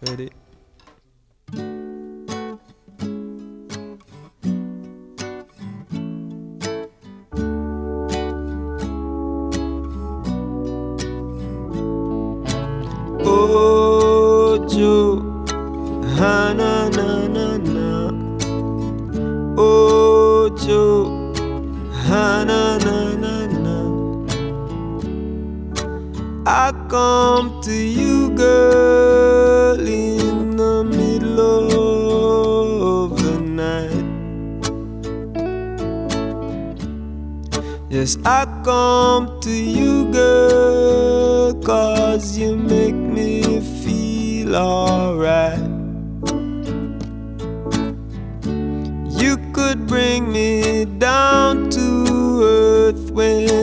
Ready? Ojo, ha na na na na. Ojo, ha na na na na. I come to you, girl, in the middle of the night. Yes, I come to you, girl, 'cause you make me feel alright. You could bring me down to earth when